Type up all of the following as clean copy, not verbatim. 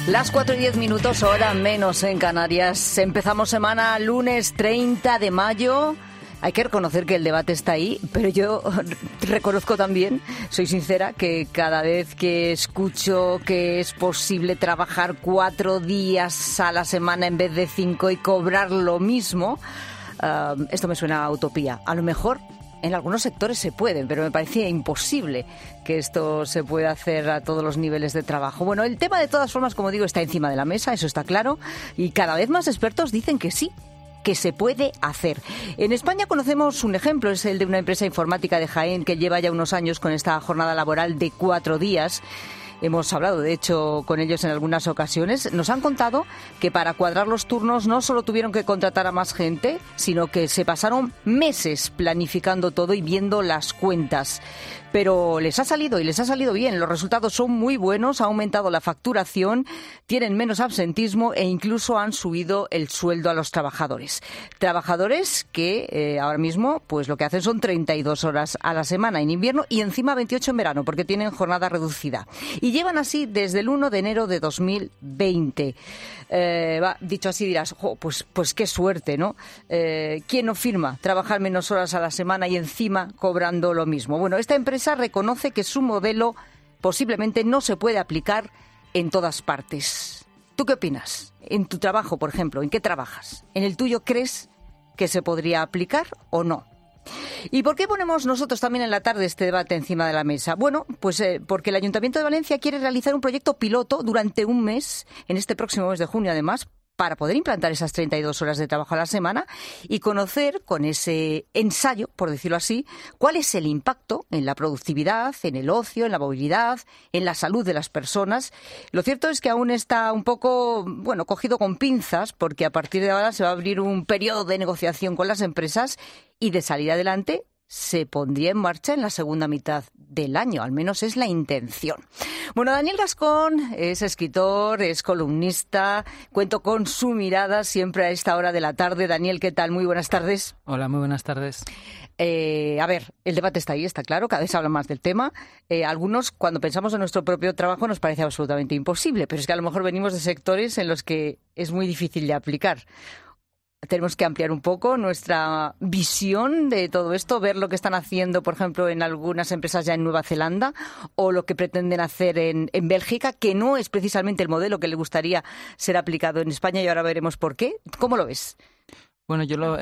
Las 4:10, hora menos en Canarias. Empezamos semana lunes 30 de mayo. Hay que reconocer que el debate está ahí, pero yo reconozco también, soy sincera, que cada vez que escucho que es posible trabajar 4 días a la semana en vez de 5 y cobrar lo mismo, esto me suena a utopía. A lo mejor en algunos sectores se pueden, pero me parecía imposible que esto se pueda hacer a todos los niveles de trabajo. Bueno, el tema de todas formas, como digo, está encima de la mesa, eso está claro, y cada vez más expertos dicen que sí, que se puede hacer. En España conocemos un ejemplo, es el de una empresa informática de Jaén que lleva ya unos años con esta jornada laboral de 4 días. Hemos hablado, de hecho, con ellos en algunas ocasiones. Nos han contado que para cuadrar los turnos no solo tuvieron que contratar a más gente, sino que se pasaron meses planificando todo y viendo las cuentas. Pero les ha salido y les ha salido bien. Los resultados son muy buenos, ha aumentado la facturación, tienen menos absentismo e incluso han subido el sueldo a los trabajadores. Trabajadores que ahora mismo pues lo que hacen son 32 horas a la semana en invierno y encima 28 en verano porque tienen jornada reducida. Y llevan así desde el 1 de enero de 2020. Dicho así dirás, pues qué suerte, ¿no? ¿Quién no firma trabajar menos horas a la semana y encima cobrando lo mismo? Bueno, esta empresa reconoce que su modelo posiblemente no se puede aplicar en todas partes. ¿Tú qué opinas? En tu trabajo, por ejemplo, ¿en qué trabajas? ¿En el tuyo crees que se podría aplicar o no? ¿Y por qué ponemos nosotros también en la tarde este debate encima de la mesa? Bueno, pues porque el Ayuntamiento de Valencia quiere realizar un proyecto piloto durante un mes, en este próximo mes de junio además, para poder implantar esas 32 horas de trabajo a la semana y conocer con ese ensayo, por decirlo así, cuál es el impacto en la productividad, en el ocio, en la movilidad, en la salud de las personas. Lo cierto es que aún está un poco, cogido con pinzas, porque a partir de ahora se va a abrir un periodo de negociación con las empresas y de salir adelante se pondría en marcha en la segunda mitad del año, al menos es la intención. Bueno, Daniel Gascón es escritor, es columnista, cuento con su mirada siempre a esta hora de la tarde. Daniel, ¿qué tal? Muy buenas tardes. Hola, muy buenas tardes. A ver, el debate está ahí, está claro, cada vez se habla más del tema. Algunos, cuando pensamos en nuestro propio trabajo, nos parece absolutamente imposible, pero es que a lo mejor venimos de sectores en los que es muy difícil de aplicar. Tenemos que ampliar un poco nuestra visión de todo esto, ver lo que están haciendo, por ejemplo, en algunas empresas ya en Nueva Zelanda o lo que pretenden hacer en Bélgica, que no es precisamente el modelo que le gustaría ser aplicado en España y ahora veremos por qué. ¿Cómo lo ves? Bueno,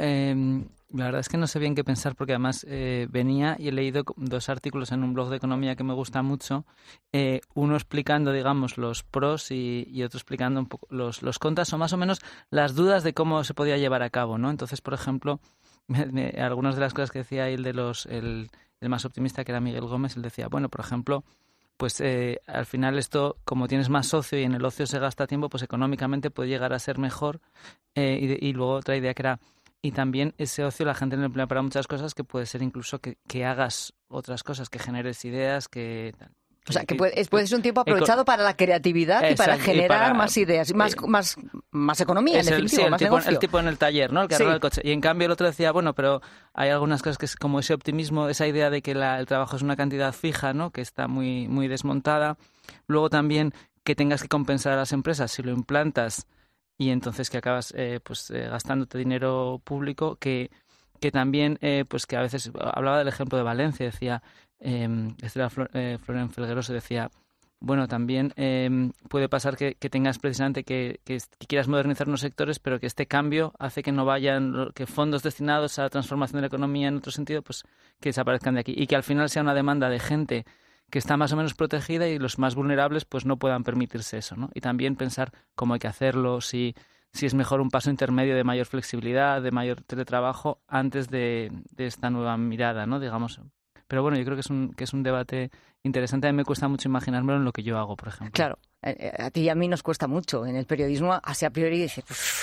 la verdad es que no sé bien qué pensar porque además venía y he leído 2 artículos en un blog de economía que me gusta mucho, uno explicando, digamos, los pros y otro explicando un poco los contras o más o menos las dudas de cómo se podía llevar a cabo, ¿no? Entonces, por ejemplo, algunas de las cosas que decía ahí el más optimista, que era Miguel Gómez, él decía, bueno, por ejemplo, pues al final esto, como tienes más ocio y en el ocio se gasta tiempo, pues económicamente puede llegar a ser mejor. Y luego otra idea que era, y también ese ocio la gente lo emplea para muchas cosas, que puede ser incluso que hagas otras cosas, que generes ideas, que tal. O sea, que puede ser un tiempo aprovechado para la creatividad y para generar más ideas, más economía, en definitiva, más negocio. El tipo en el taller, ¿no? El que arregla Sí. el coche. Y en cambio el otro decía, bueno, pero hay algunas cosas que es como ese optimismo, esa idea de que el trabajo es una cantidad fija, ¿no? Que está muy, muy desmontada. Luego también que tengas que compensar a las empresas si lo implantas y entonces que acabas gastándote dinero público, que también, pues que a veces, hablaba del ejemplo de Valencia, decía, Florian Felgueroso decía, bueno, también puede pasar que tengas precisamente que quieras modernizar unos sectores, pero que este cambio hace que no vayan, que fondos destinados a la transformación de la economía en otro sentido, pues que desaparezcan de aquí y que al final sea una demanda de gente que está más o menos protegida y los más vulnerables pues no puedan permitirse eso, ¿no? Y también pensar cómo hay que hacerlo, si es mejor un paso intermedio de mayor flexibilidad, de mayor teletrabajo, antes de esta nueva mirada, ¿no? Digamos. Pero bueno, yo creo que es un debate interesante. A mí me cuesta mucho imaginármelo en lo que yo hago, por ejemplo. Claro, a ti y a mí nos cuesta mucho. En el periodismo, así a priori, dices,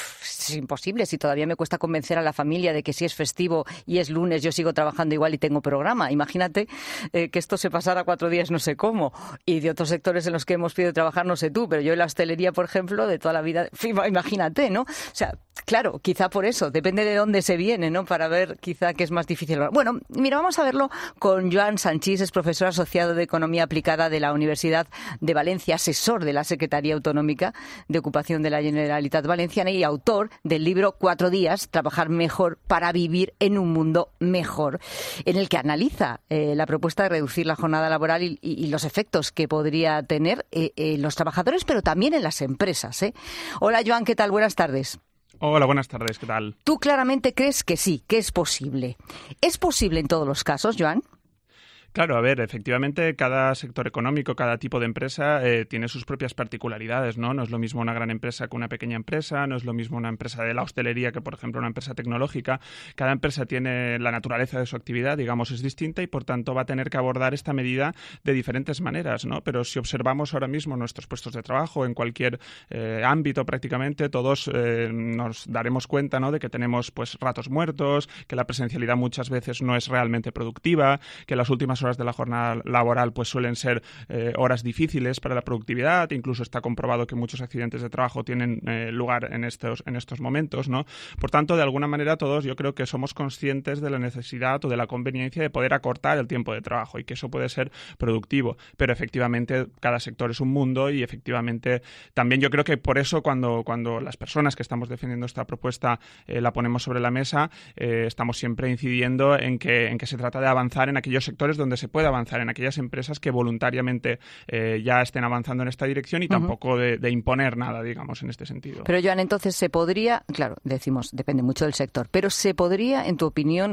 es imposible. Si todavía me cuesta convencer a la familia de que si es festivo y es lunes yo sigo trabajando igual y tengo programa. Imagínate que esto se pasara 4 días no sé cómo. Y de otros sectores en los que hemos podido trabajar no sé tú, pero yo en la hostelería, por ejemplo, de toda la vida, imagínate, ¿no? O sea, claro, quizá por eso, depende de dónde se viene, ¿no? Para ver quizá qué es más difícil. Bueno, mira, vamos a verlo con Joan Sanchís, es profesor asociado de Economía Aplicada de la Universidad de Valencia, asesor de la Secretaría Autonómica de Ocupación de la Generalitat Valenciana y autor del libro 4 días, trabajar mejor para vivir en un mundo mejor, en el que analiza la propuesta de reducir la jornada laboral y los efectos que podría tener en los trabajadores, pero también en las empresas, ¿eh? Hola, Joan, ¿qué tal? Buenas tardes. Hola, buenas tardes, ¿qué tal? Tú claramente crees que sí, que es posible. ¿Es posible en todos los casos, Joan? Claro, a ver, efectivamente cada sector económico, cada tipo de empresa tiene sus propias particularidades, ¿no? No es lo mismo una gran empresa que una pequeña empresa, no es lo mismo una empresa de la hostelería que, por ejemplo, una empresa tecnológica. Cada empresa tiene la naturaleza de su actividad, digamos, es distinta y, por tanto, va a tener que abordar esta medida de diferentes maneras, ¿no? Pero si observamos ahora mismo nuestros puestos de trabajo en cualquier ámbito prácticamente, todos nos daremos cuenta, ¿no?, de que tenemos pues ratos muertos, que la presencialidad muchas veces no es realmente productiva, que las últimas horas de la jornada laboral pues suelen ser horas difíciles para la productividad. Incluso está comprobado que muchos accidentes de trabajo tienen lugar en estos momentos, ¿no? Por tanto, de alguna manera todos yo creo que somos conscientes de la necesidad o de la conveniencia de poder acortar el tiempo de trabajo y que eso puede ser productivo, pero efectivamente cada sector es un mundo y efectivamente también yo creo que por eso cuando las personas que estamos defendiendo esta propuesta la ponemos sobre la mesa, estamos siempre incidiendo en que se trata de avanzar en aquellos sectores donde se puede avanzar, en aquellas empresas que voluntariamente ya estén avanzando en esta dirección y tampoco de imponer nada, digamos, en este sentido. Pero, Joan, entonces se podría, claro, decimos, depende mucho del sector, pero se podría, en tu opinión,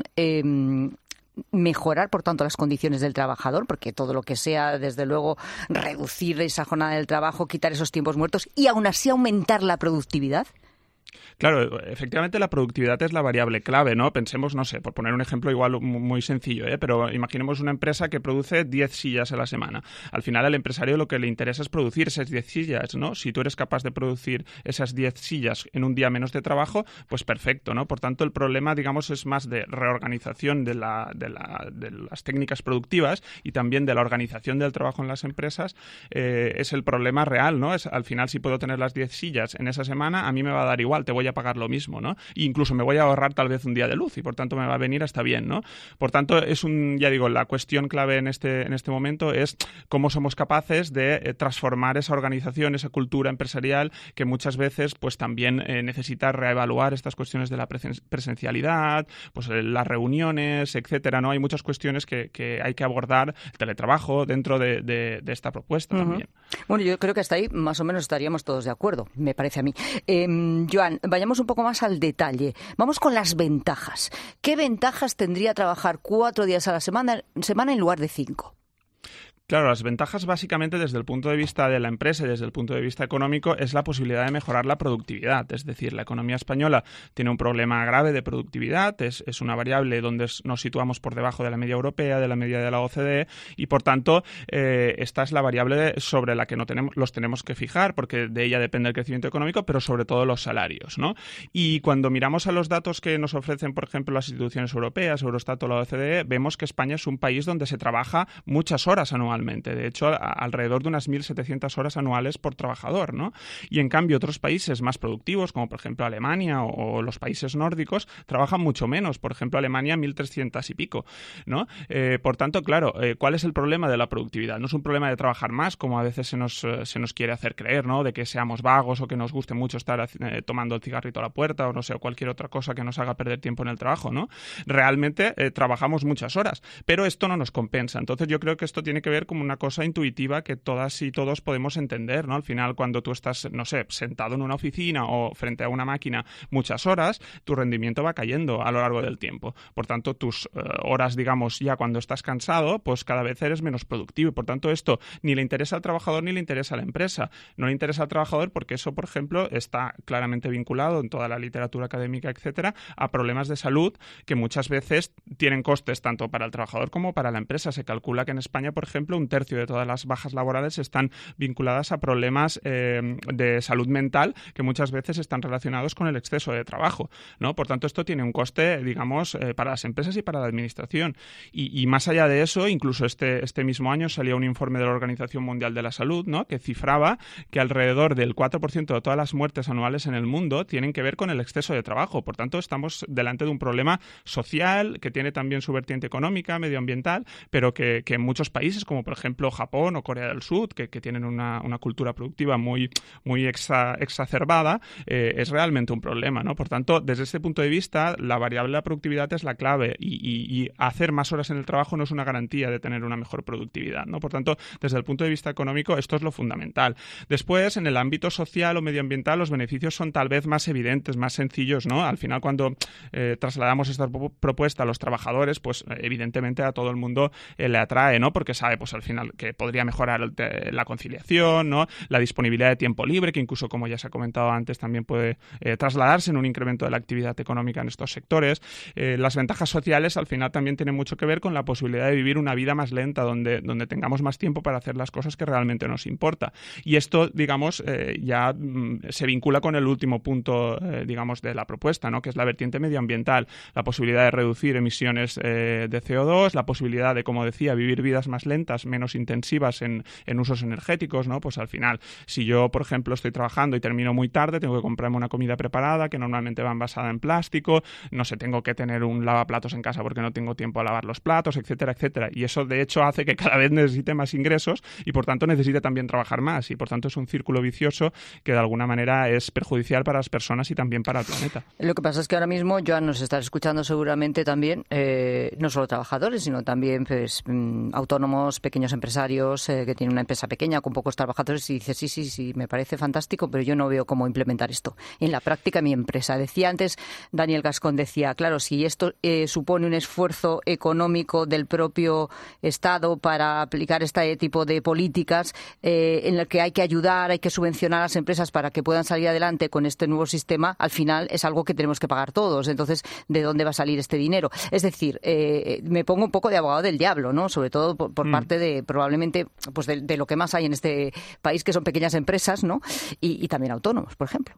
mejorar, por tanto, las condiciones del trabajador, porque todo lo que sea, desde luego, reducir esa jornada del trabajo, quitar esos tiempos muertos y aún así aumentar la productividad. Claro, efectivamente la productividad es la variable clave, ¿no? Pensemos, no sé, por poner un ejemplo igual muy sencillo, pero imaginemos una empresa que produce 10 sillas a la semana. Al final al empresario lo que le interesa es producir esas 10 sillas, ¿no? Si tú eres capaz de producir esas 10 sillas en un día menos de trabajo, pues perfecto, ¿no? Por tanto, el problema, digamos, es más de reorganización de las técnicas productivas y también de la organización del trabajo en las empresas. Es el problema real, ¿no? Al final, si puedo tener las 10 sillas en esa semana, a mí me va a dar igual, te voy a pagar lo mismo, ¿no? E incluso me voy a ahorrar tal vez un día de luz y por tanto me va a venir hasta bien, ¿no? Por tanto, ya digo, la cuestión clave en este momento es cómo somos capaces de transformar esa organización, esa cultura empresarial que muchas veces pues también necesita reevaluar estas cuestiones de la presencialidad, pues las reuniones, etcétera, ¿no? Hay muchas cuestiones que hay que abordar, el teletrabajo dentro de esta propuesta también. Bueno, yo creo que hasta ahí más o menos estaríamos todos de acuerdo, me parece a mí. Joan, vayamos un poco más al detalle. Vamos con las ventajas. ¿Qué ventajas tendría trabajar 4 días a la semana en lugar de 5? Claro, las ventajas básicamente desde el punto de vista de la empresa y desde el punto de vista económico es la posibilidad de mejorar la productividad. Es decir, la economía española tiene un problema grave de productividad, es una variable donde nos situamos por debajo de la media europea, de la media de la OCDE y por tanto esta es la variable sobre la que los tenemos que fijar porque de ella depende el crecimiento económico, pero sobre todo los salarios, ¿no? Y cuando miramos a los datos que nos ofrecen, por ejemplo, las instituciones europeas, Eurostat o la OCDE, vemos que España es un país donde se trabaja muchas horas anualmente. De hecho, alrededor de unas 1.700 horas anuales por trabajador, ¿no? Y en cambio otros países más productivos, como por ejemplo Alemania o los países nórdicos, trabajan mucho menos. Por ejemplo, Alemania 1.300 y pico, ¿no? Por tanto, claro, ¿cuál es el problema de la productividad? No es un problema de trabajar más, como a veces se nos quiere hacer creer, ¿no? De que seamos vagos o que nos guste mucho estar tomando el cigarrito a la puerta o no sé, o cualquier otra cosa que nos haga perder tiempo en el trabajo, ¿no? Realmente trabajamos muchas horas, pero esto no nos compensa. Entonces yo creo que esto tiene que ver como una cosa intuitiva que todas y todos podemos entender, ¿no? Al final, cuando tú estás, no sé, sentado en una oficina o frente a una máquina muchas horas, tu rendimiento va cayendo a lo largo del tiempo. Por tanto, tus horas, digamos, ya cuando estás cansado, pues cada vez eres menos productivo. Y por tanto, esto ni le interesa al trabajador ni le interesa a la empresa. No le interesa al trabajador porque eso, por ejemplo, está claramente vinculado en toda la literatura académica, etcétera, a problemas de salud que muchas veces tienen costes tanto para el trabajador como para la empresa. Se calcula que en España, por ejemplo, ejemplo, 1/3 de todas las bajas laborales están vinculadas a problemas de salud mental que muchas veces están relacionados con el exceso de trabajo, ¿no? Por tanto, esto tiene un coste, digamos, para las empresas y para la administración. Y más allá de eso, incluso este mismo año salió un informe de la Organización Mundial de la Salud, ¿no?, que cifraba que alrededor del 4% de todas las muertes anuales en el mundo tienen que ver con el exceso de trabajo. Por tanto, estamos delante de un problema social que tiene también su vertiente económica, medioambiental, pero que en muchos países, como por ejemplo Japón o Corea del Sur, que tienen una cultura productiva muy exacerbada, es realmente un problema, ¿no? Por tanto, desde este punto de vista, la variable de la productividad es la clave y hacer más horas en el trabajo no es una garantía de tener una mejor productividad, ¿no? Por tanto, desde el punto de vista económico, esto es lo fundamental. Después, en el ámbito social o medioambiental, los beneficios son tal vez más evidentes, más sencillos, ¿no? Al final, cuando trasladamos esta propuesta a los trabajadores, pues evidentemente a todo el mundo le atrae, ¿no? Porque sabe, pues al final, que podría mejorar la conciliación, ¿no? La disponibilidad de tiempo libre, que incluso, como ya se ha comentado antes, también puede trasladarse en un incremento de la actividad económica en estos sectores. Las ventajas sociales, al final, también tienen mucho que ver con la posibilidad de vivir una vida más lenta, donde tengamos más tiempo para hacer las cosas que realmente nos importa. Y esto, digamos, ya se vincula con el último punto, digamos, de la propuesta, ¿no?, que es la vertiente medioambiental, la posibilidad de reducir emisiones de CO2, la posibilidad de, como decía, vivir vidas más lentas, menos intensivas en usos energéticos, ¿no? Pues al final, si yo, por ejemplo, estoy trabajando y termino muy tarde, tengo que comprarme una comida preparada que normalmente va envasada en plástico, no sé, tengo que tener un lavaplatos en casa porque no tengo tiempo a lavar los platos, etcétera, etcétera. Y eso, de hecho, hace que cada vez necesite más ingresos y, por tanto, necesite también trabajar más. Y, por tanto, es un círculo vicioso que, de alguna manera, es perjudicial para las personas y también para el planeta. Lo que pasa es que ahora mismo, Joan, nos estás escuchando seguramente también, no solo trabajadores, sino también pues, autónomos, pequeños empresarios que tienen una empresa pequeña con pocos trabajadores y dices, sí, me parece fantástico, pero yo no veo cómo implementar esto en la práctica en mi empresa. Decía antes, Daniel Gascón decía, claro, si esto supone un esfuerzo económico del propio Estado para aplicar este tipo de políticas en el que hay que ayudar, hay que subvencionar a las empresas para que puedan salir adelante con este nuevo sistema, al final es algo que tenemos que pagar todos. Entonces, ¿de dónde va a salir este dinero? Es decir, me pongo un poco de abogado del diablo, ¿no? Sobre todo por parte de, probablemente, pues de lo que más hay en este país, que son pequeñas empresas, ¿no? Y también autónomos, por ejemplo.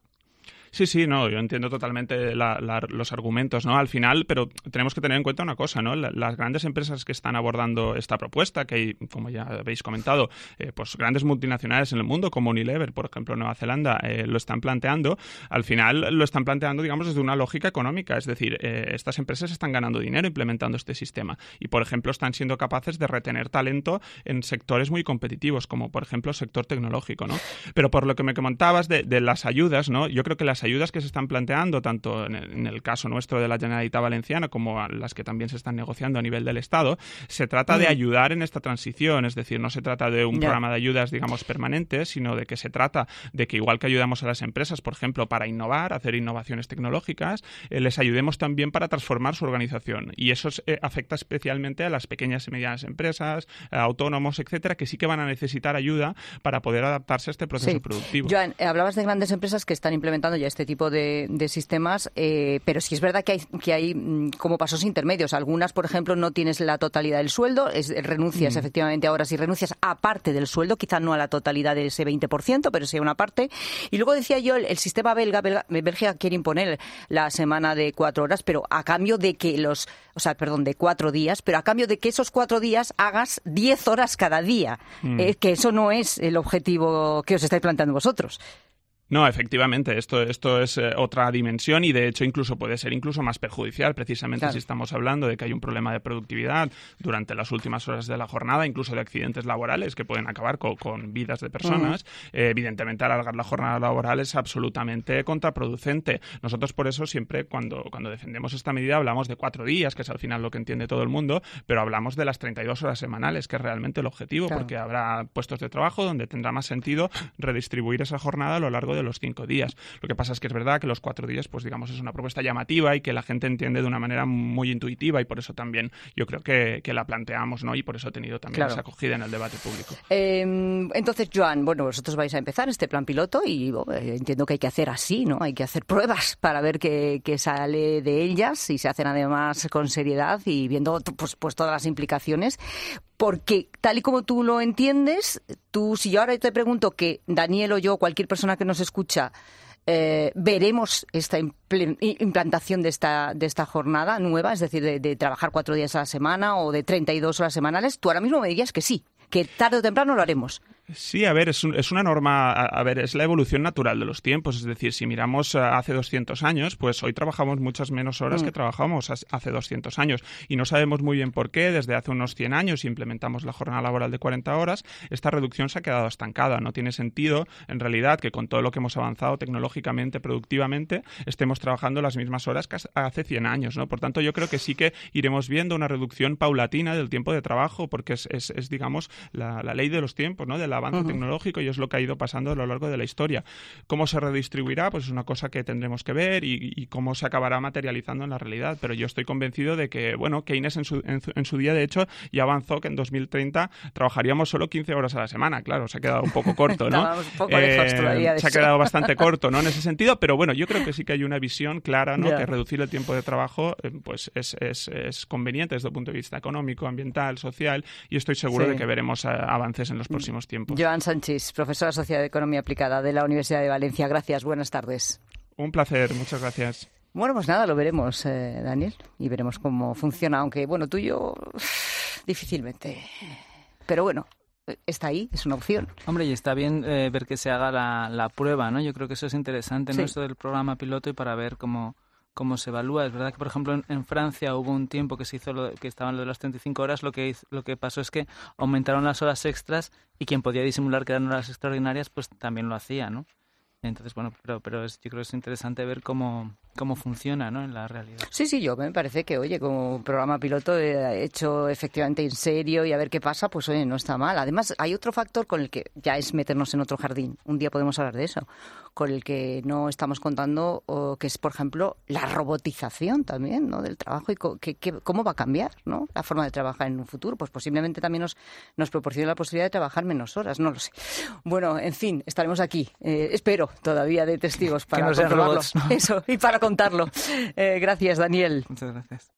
Sí, no, yo entiendo totalmente los argumentos, ¿no? Al final, pero tenemos que tener en cuenta una cosa, ¿no? Las grandes empresas que están abordando esta propuesta, que hay, como ya habéis comentado, pues grandes multinacionales en el mundo, como Unilever, por ejemplo, en Nueva Zelanda, lo están planteando, al final lo están planteando, digamos, desde una lógica económica, es decir, estas empresas están ganando dinero implementando este sistema y, por ejemplo, están siendo capaces de retener talento en sectores muy competitivos, como, por ejemplo, el sector tecnológico, ¿no? Pero por lo que me comentabas de las ayudas, ¿no? Yo creo que las ayudas que se están planteando, tanto en el caso nuestro de la Generalitat Valenciana como las que también se están negociando a nivel del Estado, se trata de ayudar en esta transición, es decir, no se trata de un programa de ayudas, digamos, permanente, sino de que se trata de que, igual que ayudamos a las empresas, por ejemplo, para innovar, hacer innovaciones tecnológicas, les ayudemos también para transformar su organización. Y eso afecta especialmente a las pequeñas y medianas empresas, autónomos, etcétera, que sí que van a necesitar ayuda para poder adaptarse a este proceso productivo. Joan, hablabas de grandes empresas que están implementando ya este tipo de sistemas, pero sí es verdad que hay como pasos intermedios. Algunas, por ejemplo, no tienes la totalidad del sueldo, renuncias efectivamente ahora, si renuncias a parte del sueldo, quizá no a la totalidad de ese 20%, pero sí a una parte. Y luego decía yo, el sistema Bélgica quiere imponer la semana de 4 horas, pero a cambio de que de 4 días, pero a cambio de que esos 4 días hagas 10 horas cada día, que eso no es el objetivo que os estáis planteando vosotros. No, efectivamente, esto es otra dimensión y, de hecho, incluso puede ser incluso más perjudicial, precisamente si estamos hablando de que hay un problema de productividad durante las últimas horas de la jornada, incluso de accidentes laborales que pueden acabar con vidas de personas. Evidentemente, alargar la jornada laboral es absolutamente contraproducente. Nosotros, por eso, siempre cuando defendemos esta medida hablamos de 4 días, que es al final lo que entiende todo el mundo, pero hablamos de las 32 horas semanales, que es realmente el objetivo, porque habrá puestos de trabajo donde tendrá más sentido redistribuir esa jornada a lo largo de los 5 días. Lo que pasa es que es verdad que los 4 días, pues digamos, es una propuesta llamativa y que la gente entiende de una manera muy intuitiva, y por eso también yo creo que la planteamos, ¿no? Y por eso ha tenido también esa acogida en el debate público. Entonces, Joan, vosotros vais a empezar este plan piloto y entiendo que hay que hacer así, ¿no? Hay que hacer pruebas para ver qué sale de ellas y se hacen además con seriedad y viendo pues todas las implicaciones. Porque tal y como tú lo entiendes, si yo ahora te pregunto que Daniel o yo, cualquier persona que nos escucha, veremos esta implantación de esta jornada nueva, es decir, de trabajar 4 días a la semana o de 32 horas semanales, tú ahora mismo me dirías que sí, que tarde o temprano lo haremos. Sí, a ver, es una norma, es la evolución natural de los tiempos. Es decir, si miramos hace 200 años, pues hoy trabajamos muchas menos horas que trabajábamos hace 200 años. Y no sabemos muy bien por qué. Desde hace unos 100 años implementamos la jornada laboral de 40 horas. Esta reducción se ha quedado estancada. No tiene sentido, en realidad, que con todo lo que hemos avanzado tecnológicamente, productivamente, estemos trabajando las mismas horas que hace 100 años, ¿no? Por tanto, yo creo que sí que iremos viendo una reducción paulatina del tiempo de trabajo, porque es digamos, la ley de los tiempos, ¿no? De la avance tecnológico, y es lo que ha ido pasando a lo largo de la historia. ¿Cómo se redistribuirá? Pues es una cosa que tendremos que ver y cómo se acabará materializando en la realidad. Pero yo estoy convencido de que, bueno, Keynes en su día, de hecho, ya avanzó que en 2030 trabajaríamos solo 15 horas a la semana. Claro, se ha quedado un poco corto, ¿no? Un poco lejos todavía de se ha quedado bastante corto, ¿no? En ese sentido, pero bueno, yo creo que sí que hay una visión clara, ¿no? Que reducir el tiempo de trabajo pues es conveniente desde el punto de vista económico, ambiental, social, y estoy seguro de que veremos avances en los próximos tiempos. Joan Sanchis, profesor asociado de Economía Aplicada de la Universidad de Valencia. Gracias, buenas tardes. Un placer, muchas gracias. Bueno, pues nada, lo veremos, Daniel, y veremos cómo funciona, aunque, bueno, tú y yo difícilmente. Pero bueno, está ahí, es una opción. Hombre, y está bien ver que se haga la prueba, ¿no? Yo creo que eso es interesante, ¿no? Esto del programa piloto, y para ver cómo se evalúa. Es verdad que, por ejemplo, en Francia hubo un tiempo que se hizo que estaban lo de las 35 horas. Lo que pasó es que aumentaron las horas extras, y quien podía disimular que eran horas extraordinarias, pues también lo hacía, ¿no? Entonces, bueno, pero yo creo que es interesante ver cómo funciona, ¿no?, en la realidad. Sí, yo me parece que, oye, como programa piloto hecho efectivamente en serio y a ver qué pasa, pues oye, no está mal. Además, hay otro factor con el que ya es meternos en otro jardín. Un día podemos hablar de eso, con el que no estamos contando, que es, por ejemplo, la robotización también, ¿no?, del trabajo, y cómo va a cambiar, ¿no?, la forma de trabajar en un futuro. Pues posiblemente también nos proporcione la posibilidad de trabajar menos horas, no lo sé. Bueno, en fin, estaremos aquí, espero, todavía de testigos para que no sean comprobarlo. Robots, ¿no? Eso, y para contarlo. Gracias, Daniel. Muchas gracias.